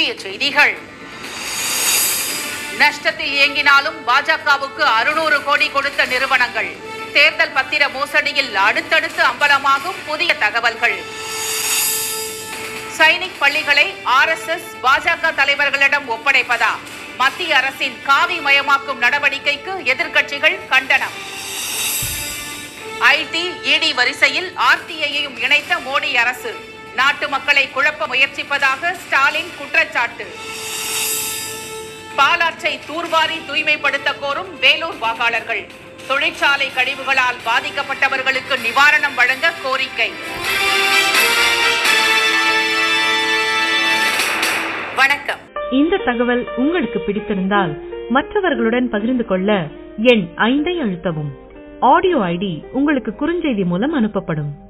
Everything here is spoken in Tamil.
முக்கிய செய்திகள். நஷ்டத்தில் இயங்கினாலும் பாஜகவுக்கு 600 கோடி கொடுத்த நிறுவனங்கள். தேர்தல் பத்திர மோசடியில் அடுத்தடுத்து அம்பலமாகும் புதிய தகவல்கள். சைனிக் பள்ளிகளை RSS பாஜக தலைவர்களிடம் ஒப்படைப்பதா? மத்திய அரசின் காவி மயமாக்கும் நடவடிக்கைக்கு எதிர்க்கட்சிகள் கண்டனம். IT, ED வரிசையில் RTIயையும் இணைத்த மோடி அரசு. நாட்டு மக்களை குழப்ப முயற்சிப்பதாக ஸ்டாலின் குற்றச்சாட்டு. பாலாற்றை தூர்வாரி தூய்மைப்படுத்த கோரும் வேலூர் வாக்காளர்கள். தொழிற்சாலை கழிவுகளால் பாதிக்கப்பட்டவர்களுக்கு நிவாரணம் வழங்க கோரிக்கை. வணக்கம். இந்த தகவல் உங்களுக்கு பிடித்திருந்தால் மற்றவர்களுடன் பகிர்ந்து கொள்ள எண் 5ஐ அழுத்தவும். ஆடியோ ஐடி உங்களுக்கு குறுஞ்செய்தி மூலம் அனுப்பப்படும்.